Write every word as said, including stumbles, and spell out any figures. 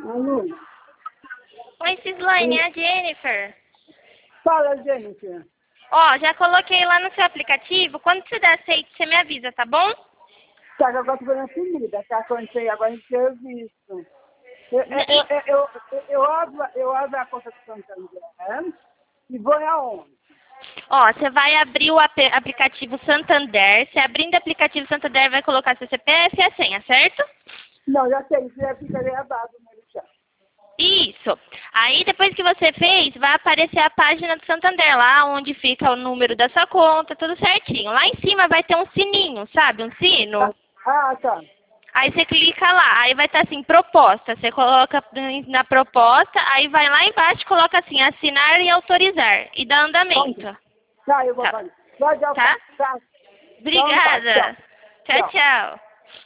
Alô? Oi, Cislane, é a Jennifer. Fala, Jennifer. Ó, já coloquei lá no seu aplicativo. Quando você der aceito, você me avisa, tá bom? Tá, que agora tô fazendo comida, tá? Que eu entrei agora em serviço. Eu, eu, eu, eu, eu, eu, abro, eu abro a conta do Santander e vou aonde? Ó, você vai abrir o ap aplicativo Santander. Você abrindo o aplicativo Santander, vai colocar seu C P F e a senha, certo? Não, já sei, isso já fica gravado no chat. Isso. Aí, depois que você fez, vai aparecer a página do Santander, lá onde fica o número da sua conta, tudo certinho. Lá em cima vai ter um sininho, sabe? Um sino. Ah, tá. Aí você clica lá, aí vai estar assim, proposta. Você coloca na proposta, aí vai lá embaixo e coloca assim, assinar e autorizar. E dá andamento. Tá, eu vou Tá? fazer. Vai, Tá? tá. Obrigada. Então, tá, tchau. Tchau, tchau.